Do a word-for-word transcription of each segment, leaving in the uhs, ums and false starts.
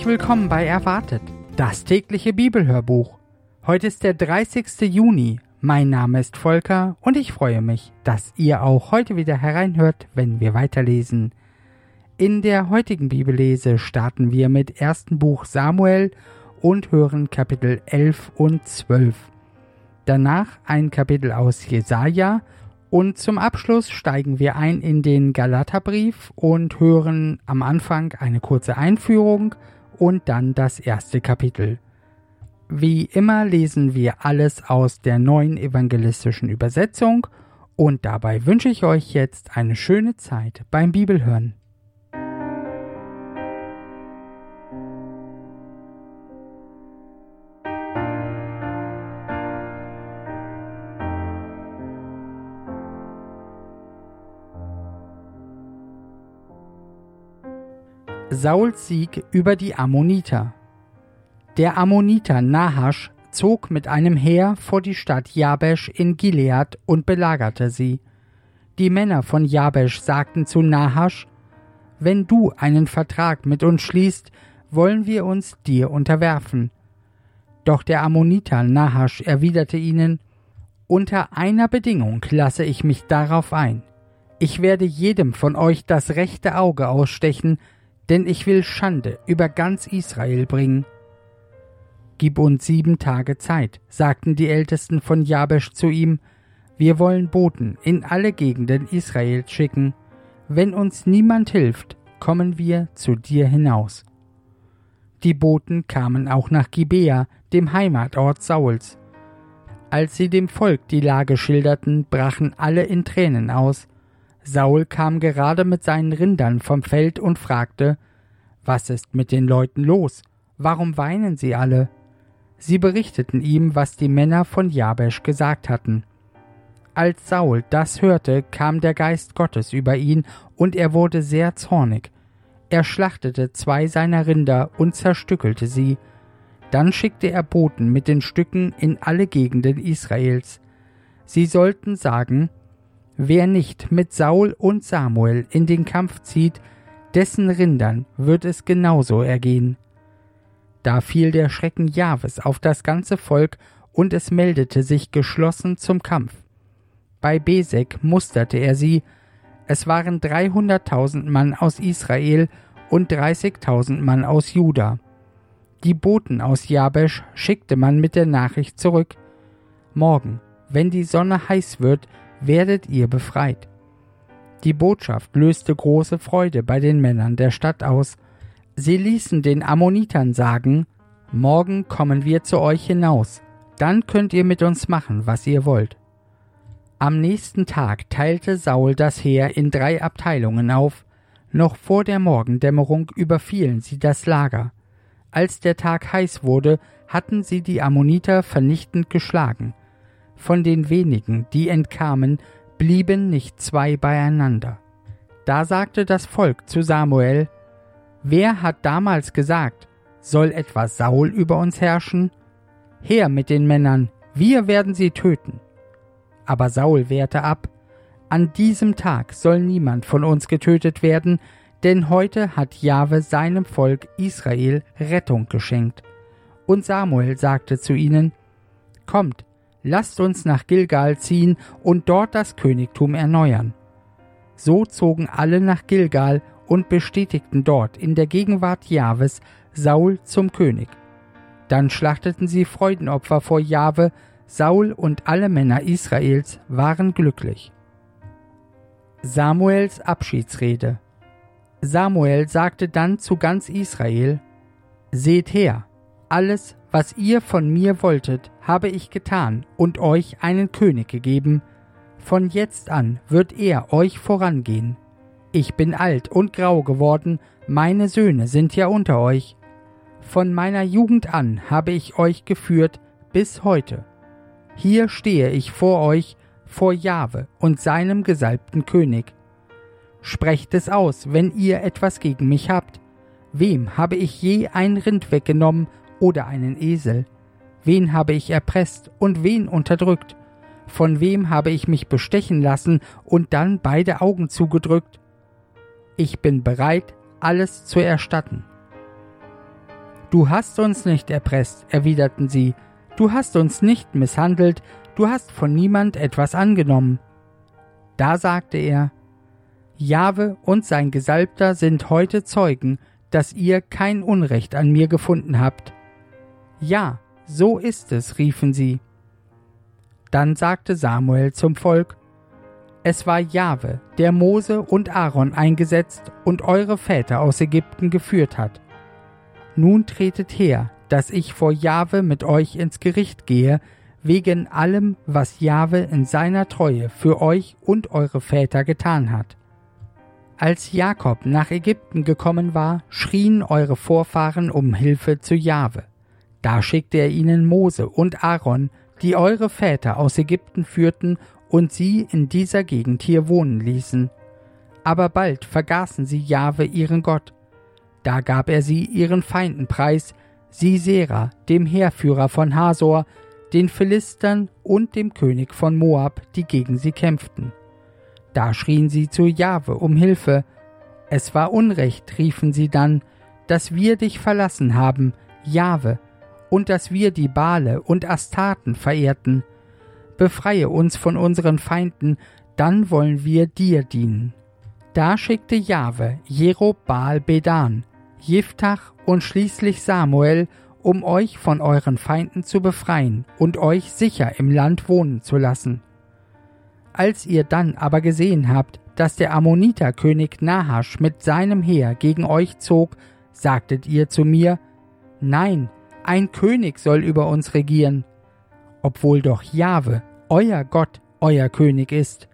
Herzlich willkommen bei Erwartet, das tägliche Bibelhörbuch. Heute ist der dreißigste Juni. Mein Name ist Volker und ich freue mich, dass ihr auch heute wieder hereinhört, wenn wir weiterlesen. In der heutigen Bibellese starten wir mit ersten Buch Samuel und hören Kapitel elf und zwölf. Danach ein Kapitel aus Jesaja und zum Abschluss steigen wir ein in den Galaterbrief und hören am Anfang eine kurze Einführung und dann das erste Kapitel. Wie immer lesen wir alles aus der neuen evangelistischen Übersetzung und dabei wünsche ich euch jetzt eine schöne Zeit beim Bibelhören. Sauls Sieg über die Ammoniter. Der Ammoniter Nahasch zog mit einem Heer vor die Stadt Jabesch in Gilead und belagerte sie. Die Männer von Jabesch sagten zu Nahasch: Wenn du einen Vertrag mit uns schließt, wollen wir uns dir unterwerfen. Doch der Ammoniter Nahasch erwiderte ihnen: Unter einer Bedingung lasse ich mich darauf ein. Ich werde jedem von euch das rechte Auge ausstechen, denn ich will Schande über ganz Israel bringen. Gib uns sieben Tage Zeit, sagten die Ältesten von Jabesch zu ihm, wir wollen Boten in alle Gegenden Israels schicken. Wenn uns niemand hilft, kommen wir zu dir hinaus. Die Boten kamen auch nach Gibea, dem Heimatort Sauls. Als sie dem Volk die Lage schilderten, brachen alle in Tränen aus. Saul kam gerade mit seinen Rindern vom Feld und fragte: Was ist mit den Leuten los? Warum weinen sie alle? Sie berichteten ihm, was die Männer von Jabesch gesagt hatten. Als Saul das hörte, kam der Geist Gottes über ihn, und er wurde sehr zornig. Er schlachtete zwei seiner Rinder und zerstückelte sie. Dann schickte er Boten mit den Stücken in alle Gegenden Israels. Sie sollten sagen: Wer nicht mit Saul und Samuel in den Kampf zieht, dessen Rindern wird es genauso ergehen. Da fiel der Schrecken Jahwes auf das ganze Volk, und es meldete sich geschlossen zum Kampf. Bei Besek musterte er sie. Es waren dreihunderttausend Mann aus Israel und dreißigtausend Mann aus Juda. Die Boten aus Jabesch schickte man mit der Nachricht zurück: Morgen, wenn die Sonne heiß wird, werdet ihr befreit. Die Botschaft löste große Freude bei den Männern der Stadt aus. Sie ließen den Ammonitern sagen: Morgen kommen wir zu euch hinaus, dann könnt ihr mit uns machen, was ihr wollt. Am nächsten Tag teilte Saul das Heer in drei Abteilungen auf. Noch vor der Morgendämmerung überfielen sie das Lager. Als der Tag heiß wurde, hatten sie die Ammoniter vernichtend geschlagen. Von den wenigen, die entkamen, blieben nicht zwei beieinander. Da sagte das Volk zu Samuel: Wer hat damals gesagt, soll etwa Saul über uns herrschen? Her mit den Männern, wir werden sie töten. Aber Saul wehrte ab: An diesem Tag soll niemand von uns getötet werden, denn heute hat Jahwe seinem Volk Israel Rettung geschenkt. Und Samuel sagte zu ihnen: Kommt, lasst uns nach Gilgal ziehen und dort das Königtum erneuern. So zogen alle nach Gilgal und bestätigten dort in der Gegenwart Jahwes Saul zum König. Dann schlachteten sie Freudenopfer vor Jahwe. Saul und alle Männer Israels waren glücklich. Samuels Abschiedsrede. Samuel sagte dann zu ganz Israel: Seht her, alles, was ihr von mir wolltet, habe ich getan und euch einen König gegeben. Von jetzt an wird er euch vorangehen. Ich bin alt und grau geworden, meine Söhne sind ja unter euch. Von meiner Jugend an habe ich euch geführt bis heute. Hier stehe ich vor euch, vor Jahwe und seinem gesalbten König. Sprecht es aus, wenn ihr etwas gegen mich habt. Wem habe ich je ein Rind weggenommen oder einen Esel? Wen habe ich erpresst und wen unterdrückt? Von wem habe ich mich bestechen lassen und dann beide Augen zugedrückt? Ich bin bereit, alles zu erstatten. Du hast uns nicht erpresst, erwiderten sie, du hast uns nicht misshandelt, du hast von niemand etwas angenommen. Da sagte er, Jahwe und sein Gesalbter sind heute Zeugen, dass ihr kein Unrecht an mir gefunden habt. Ja, so ist es, riefen sie. Dann sagte Samuel zum Volk, es war Jahwe, der Mose und Aaron eingesetzt und eure Väter aus Ägypten geführt hat. Nun tretet her, dass ich vor Jahwe mit euch ins Gericht gehe, wegen allem, was Jahwe in seiner Treue für euch und eure Väter getan hat. Als Jakob nach Ägypten gekommen war, schrien eure Vorfahren um Hilfe zu Jahwe. Da schickte er ihnen Mose und Aaron, die eure Väter aus Ägypten führten und sie in dieser Gegend hier wohnen ließen. Aber bald vergaßen sie Jahwe ihren Gott. Da gab er sie ihren Feinden preis, Sisera, dem Heerführer von Hasor, den Philistern und dem König von Moab, die gegen sie kämpften. Da schrien sie zu Jahwe um Hilfe. Es war Unrecht, riefen sie dann, dass wir dich verlassen haben, Jahwe, und dass wir die Bale und Astarten verehrten. Befreie uns von unseren Feinden, dann wollen wir dir dienen. Da schickte Jahwe Jerub-Baal-Bedan, Jiftach und schließlich Samuel, um euch von euren Feinden zu befreien und euch sicher im Land wohnen zu lassen. Als ihr dann aber gesehen habt, dass der Ammoniterkönig Nahasch mit seinem Heer gegen euch zog, sagtet ihr zu mir, nein, ein König soll über uns regieren, obwohl doch Jahwe, euer Gott, euer König ist.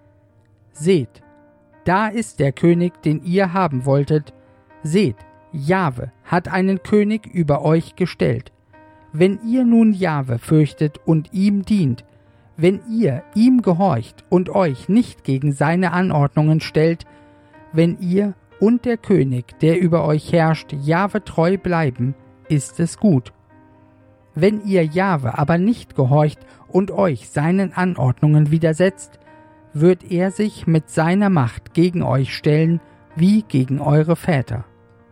Seht, da ist der König, den ihr haben wolltet. Seht, Jahwe hat einen König über euch gestellt. Wenn ihr nun Jahwe fürchtet und ihm dient, wenn ihr ihm gehorcht und euch nicht gegen seine Anordnungen stellt, wenn ihr und der König, der über euch herrscht, Jahwe treu bleiben, ist es gut. Wenn ihr Jahwe aber nicht gehorcht und euch seinen Anordnungen widersetzt, wird er sich mit seiner Macht gegen euch stellen, wie gegen eure Väter.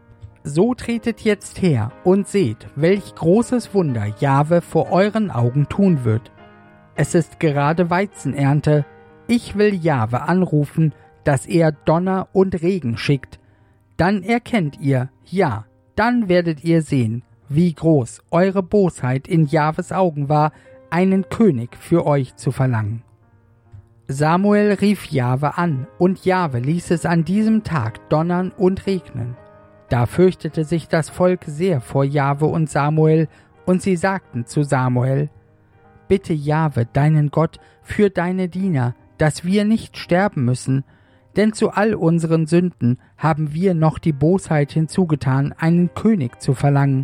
So tretet jetzt her und seht, welch großes Wunder Jahwe vor euren Augen tun wird. Es ist gerade Weizenernte. Ich will Jahwe anrufen, dass er Donner und Regen schickt. Dann erkennt ihr, ja, dann werdet ihr sehen, wie groß eure Bosheit in Jahwes Augen war, einen König für euch zu verlangen. Samuel rief Jahwe an, und Jahwe ließ es an diesem Tag donnern und regnen. Da fürchtete sich das Volk sehr vor Jahwe und Samuel, und sie sagten zu Samuel, Bitte Jahwe, deinen Gott, für deine Diener, dass wir nicht sterben müssen, denn zu all unseren Sünden haben wir noch die Bosheit hinzugetan, einen König zu verlangen.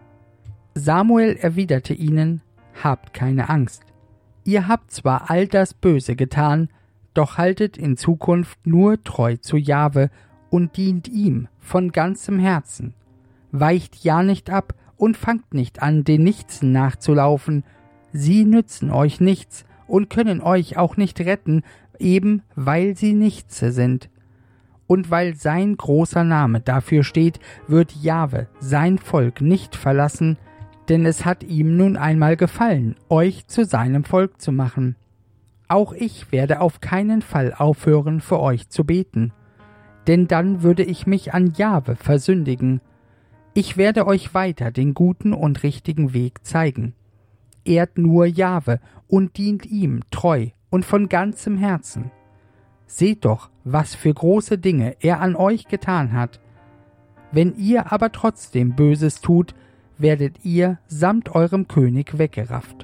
Samuel erwiderte ihnen, Habt keine Angst. Ihr habt zwar all das Böse getan, doch haltet in Zukunft nur treu zu Jahwe und dient ihm von ganzem Herzen. Weicht ja nicht ab und fangt nicht an, den Nichtsen nachzulaufen. Sie nützen euch nichts und können euch auch nicht retten, eben weil sie Nichtse sind. Und weil sein großer Name dafür steht, wird Jahwe sein Volk nicht verlassen, denn es hat ihm nun einmal gefallen, euch zu seinem Volk zu machen. Auch ich werde auf keinen Fall aufhören, für euch zu beten, denn dann würde ich mich an Jahwe versündigen. Ich werde euch weiter den guten und richtigen Weg zeigen. Ehrt nur Jahwe und dient ihm treu und von ganzem Herzen. Seht doch, was für große Dinge er an euch getan hat. Wenn ihr aber trotzdem Böses tut, werdet ihr samt eurem König weggerafft.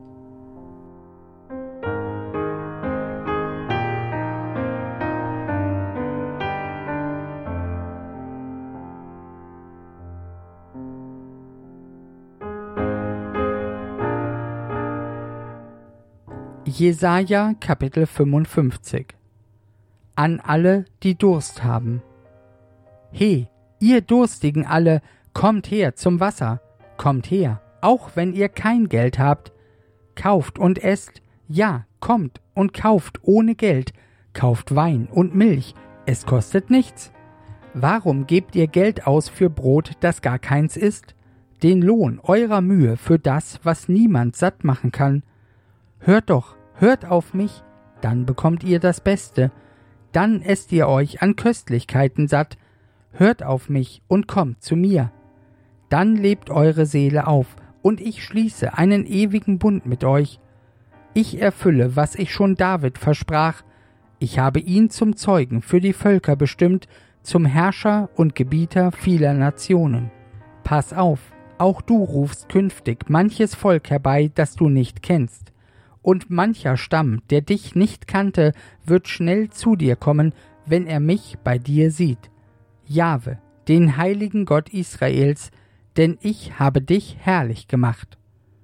Jesaja Kapitel fünfundfünfzig. An alle, die Durst haben. He, ihr Durstigen alle, kommt her zum Wasser, kommt her, auch wenn ihr kein Geld habt. Kauft und esst, ja, kommt und kauft ohne Geld, kauft Wein und Milch, es kostet nichts. Warum gebt ihr Geld aus für Brot, das gar keins ist? den Lohn eurer Mühe für das, was niemand satt machen kann. Hört doch, hört auf mich, dann bekommt ihr das Beste, dann esst ihr euch an Köstlichkeiten satt, hört auf mich und kommt zu mir. Dann lebt eure Seele auf, und ich schließe einen ewigen Bund mit euch. Ich erfülle, was ich schon David versprach, ich habe ihn zum Zeugen für die Völker bestimmt, zum Herrscher und Gebieter vieler Nationen. Pass auf, auch du rufst künftig manches Volk herbei, das du nicht kennst. Und mancher Stamm, der dich nicht kannte, wird schnell zu dir kommen, wenn er mich bei dir sieht. Jahwe, den heiligen Gott Israels, denn ich habe dich herrlich gemacht.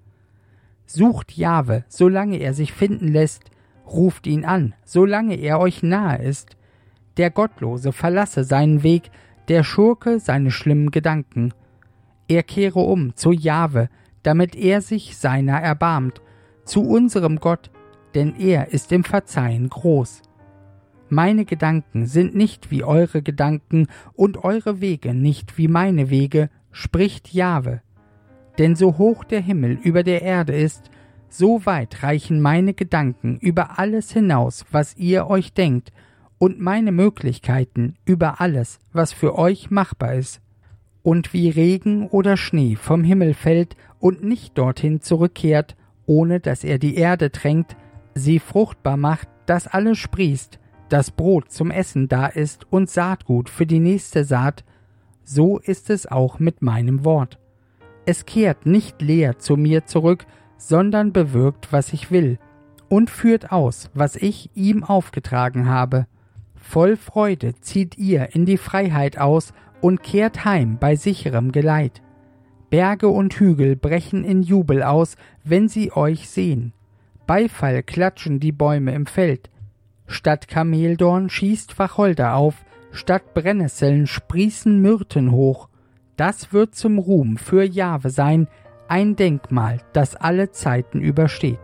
Sucht Jahwe, solange er sich finden lässt, ruft ihn an, solange er euch nahe ist. Der Gottlose verlasse seinen Weg, der Schurke seine schlimmen Gedanken. Er kehre um zu Jahwe, damit er sich seiner erbarmt, zu unserem Gott, denn er ist im Verzeihen groß. Meine Gedanken sind nicht wie eure Gedanken und eure Wege nicht wie meine Wege, spricht Jahwe. Denn so hoch der Himmel über der Erde ist, so weit reichen meine Gedanken über alles hinaus, was ihr euch denkt, und meine Möglichkeiten über alles, was für euch machbar ist. Und wie Regen oder Schnee vom Himmel fällt und nicht dorthin zurückkehrt, ohne dass er die Erde tränkt, sie fruchtbar macht, dass alles sprießt, dass Brot zum Essen da ist und Saatgut für die nächste Saat, so ist es auch mit meinem Wort. Es kehrt nicht leer zu mir zurück, sondern bewirkt, was ich will, und führt aus, was ich ihm aufgetragen habe. Voll Freude zieht ihr in die Freiheit aus und kehrt heim bei sicherem Geleit. Berge und Hügel brechen in Jubel aus, wenn sie euch sehen. Beifall klatschen die Bäume im Feld. Statt Kameldorn schießt Wacholder auf, statt Brennnesseln sprießen Myrten hoch. Das wird zum Ruhm für Jahwe sein, ein Denkmal, das alle Zeiten übersteht.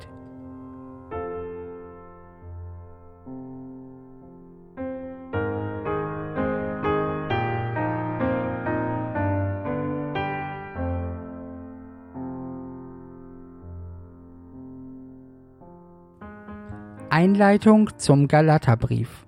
Einleitung zum Galaterbrief.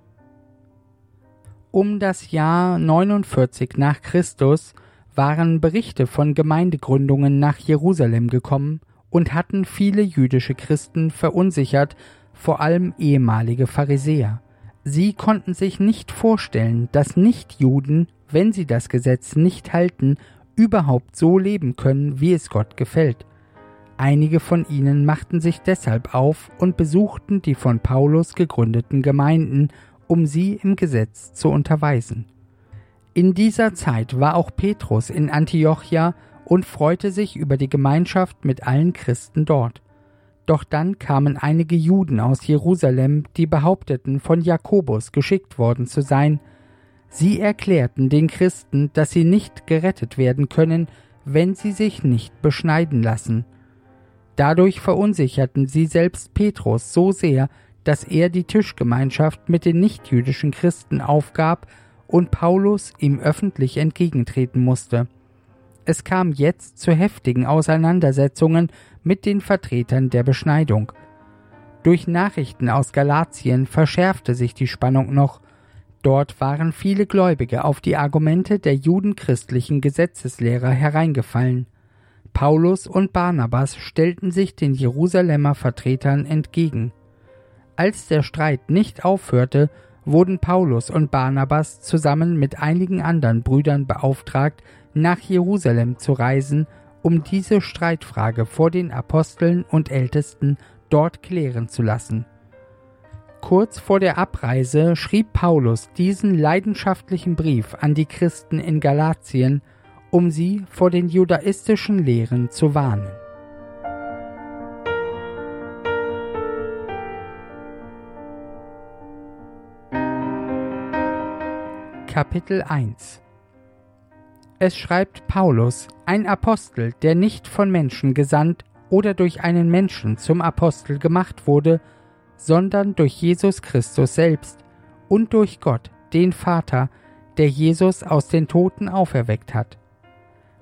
Um das Jahr neunundvierzig nach Christus waren Berichte von Gemeindegründungen nach Jerusalem gekommen und hatten viele jüdische Christen verunsichert, vor allem ehemalige Pharisäer. Sie konnten sich nicht vorstellen, dass Nichtjuden, wenn sie das Gesetz nicht halten, überhaupt so leben können, wie es Gott gefällt. Einige von ihnen machten sich deshalb auf und besuchten die von Paulus gegründeten Gemeinden, um sie im Gesetz zu unterweisen. In dieser Zeit war auch Petrus in Antiochia und freute sich über die Gemeinschaft mit allen Christen dort. Doch dann kamen einige Juden aus Jerusalem, die behaupteten, von Jakobus geschickt worden zu sein. Sie erklärten den Christen, dass sie nicht gerettet werden können, wenn sie sich nicht beschneiden lassen. Dadurch verunsicherten sie selbst Petrus so sehr, dass er die Tischgemeinschaft mit den nichtjüdischen Christen aufgab und Paulus ihm öffentlich entgegentreten musste. Es kam jetzt zu heftigen Auseinandersetzungen mit den Vertretern der Beschneidung. Durch Nachrichten aus Galatien verschärfte sich die Spannung noch. Dort waren viele Gläubige auf die Argumente der judenchristlichen Gesetzeslehrer hereingefallen. Paulus und Barnabas stellten sich den Jerusalemer Vertretern entgegen. Als der Streit nicht aufhörte, wurden Paulus und Barnabas zusammen mit einigen anderen Brüdern beauftragt, nach Jerusalem zu reisen, um diese Streitfrage vor den Aposteln und Ältesten dort klären zu lassen. Kurz vor der Abreise schrieb Paulus diesen leidenschaftlichen Brief an die Christen in Galatien, um sie vor den judaistischen Lehren zu warnen. Kapitel eins. Es schreibt Paulus, ein Apostel, der nicht von Menschen gesandt oder durch einen Menschen zum Apostel gemacht wurde, sondern durch Jesus Christus selbst und durch Gott, den Vater, der Jesus aus den Toten auferweckt hat.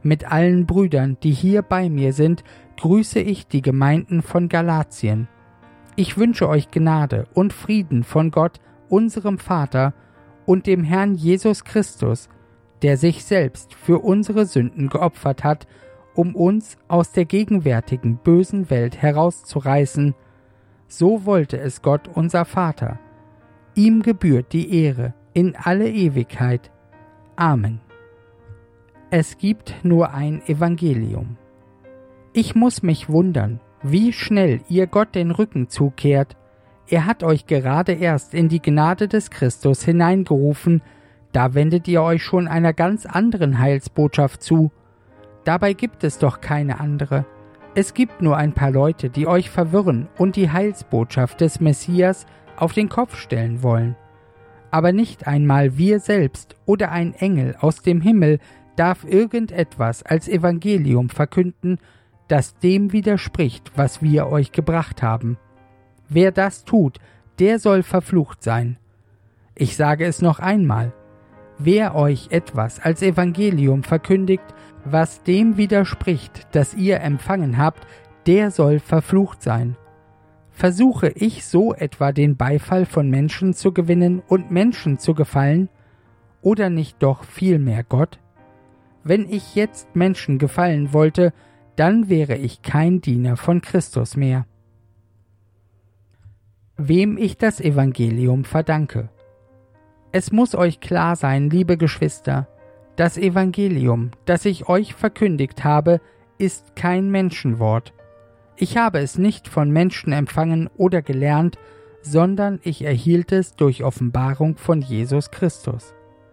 Mit allen Brüdern, die hier bei mir sind, grüße ich die Gemeinden von Galatien. Ich wünsche euch Gnade und Frieden von Gott, unserem Vater, und dem Herrn Jesus Christus, der sich selbst für unsere Sünden geopfert hat, um uns aus der gegenwärtigen bösen Welt herauszureißen. So wollte es Gott, unser Vater. Ihm gebührt die Ehre in alle Ewigkeit. Amen. Es gibt nur ein Evangelium. Ich muss mich wundern, wie schnell ihr Gott den Rücken zukehrt. Er hat euch gerade erst in die Gnade des Christus hineingerufen, da wendet ihr euch schon einer ganz anderen Heilsbotschaft zu. Dabei gibt es doch keine andere. Es gibt nur ein paar Leute, die euch verwirren und die Heilsbotschaft des Messias auf den Kopf stellen wollen. Aber nicht einmal wir selbst oder ein Engel aus dem Himmel darf irgendetwas als Evangelium verkünden, das dem widerspricht, was wir euch gebracht haben. Wer das tut, der soll verflucht sein. Ich sage es noch einmal. Wer euch etwas als Evangelium verkündigt, was dem widerspricht, das ihr empfangen habt, der soll verflucht sein. Versuche ich so etwa den Beifall von Menschen zu gewinnen und Menschen zu gefallen, oder nicht doch vielmehr Gott? Wenn ich jetzt Menschen gefallen wollte, dann wäre ich kein Diener von Christus mehr. Wem ich das Evangelium verdanke. Es muss euch klar sein, liebe Geschwister, das Evangelium, das ich euch verkündigt habe, ist kein Menschenwort. Ich habe es nicht von Menschen empfangen oder gelernt, sondern ich erhielt es durch Offenbarung von Jesus Christus.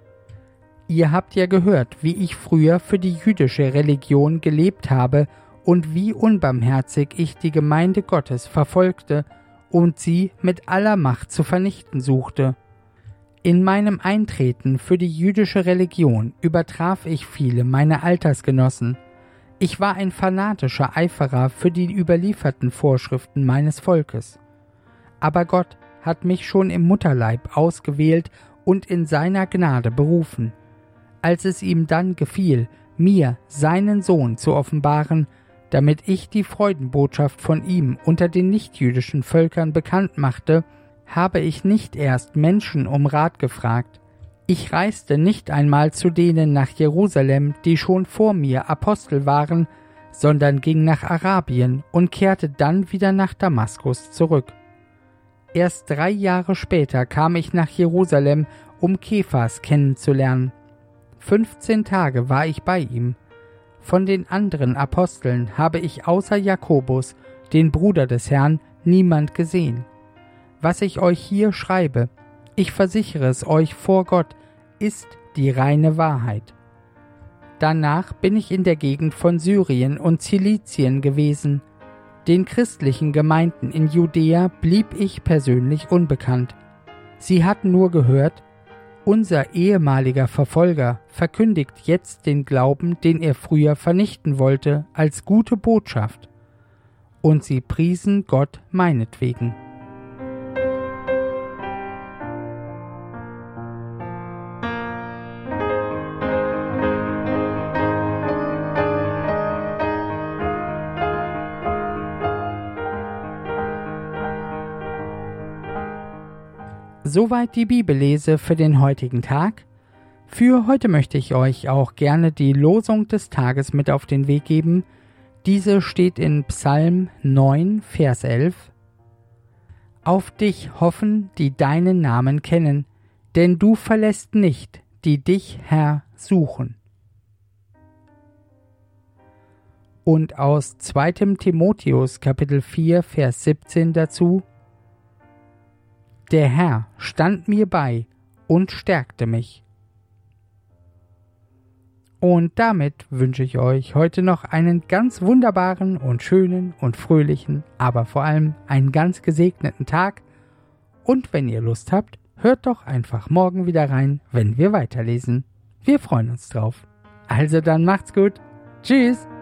Ihr habt ja gehört, wie ich früher für die jüdische Religion gelebt habe und wie unbarmherzig ich die Gemeinde Gottes verfolgte und sie mit aller Macht zu vernichten suchte. In meinem Eintreten für die jüdische Religion übertraf ich viele meiner Altersgenossen. Ich war ein fanatischer Eiferer für die überlieferten Vorschriften meines Volkes. Aber Gott hat mich schon im Mutterleib ausgewählt und in seiner Gnade berufen. Als es ihm dann gefiel, mir seinen Sohn zu offenbaren, damit ich die Freudenbotschaft von ihm unter den nichtjüdischen Völkern bekannt machte, habe ich nicht erst Menschen um Rat gefragt. Ich reiste nicht einmal zu denen nach Jerusalem, die schon vor mir Apostel waren, sondern ging nach Arabien und kehrte dann wieder nach Damaskus zurück. Erst drei Jahre später kam ich nach Jerusalem, um Kephas kennenzulernen. Fünfzehn Tage war ich bei ihm. Von den anderen Aposteln habe ich außer Jakobus, den Bruder des Herrn, niemand gesehen. Was ich euch hier schreibe, ich versichere es euch vor Gott, ist die reine Wahrheit. Danach bin ich in der Gegend von Syrien und Zilizien gewesen. Den christlichen Gemeinden in Judäa blieb ich persönlich unbekannt. Sie hatten nur gehört, unser ehemaliger Verfolger verkündigt jetzt den Glauben, den er früher vernichten wollte, als gute Botschaft. Und sie priesen Gott meinetwegen. Soweit die Bibellese für den heutigen Tag. Für heute möchte ich euch auch gerne die Losung des Tages mit auf den Weg geben. Diese steht in Psalm neun, Vers elf. Auf dich hoffen, die deinen Namen kennen, denn du verlässt nicht, die dich, Herr, suchen. Und aus zweiter Timotheus Kapitel vier, Vers siebzehn dazu: Der Herr stand mir bei und stärkte mich. Und damit wünsche ich euch heute noch einen ganz wunderbaren und schönen und fröhlichen, aber vor allem einen ganz gesegneten Tag. Und wenn ihr Lust habt, hört doch einfach morgen wieder rein, wenn wir weiterlesen. Wir freuen uns drauf. Also dann macht's gut. Tschüss.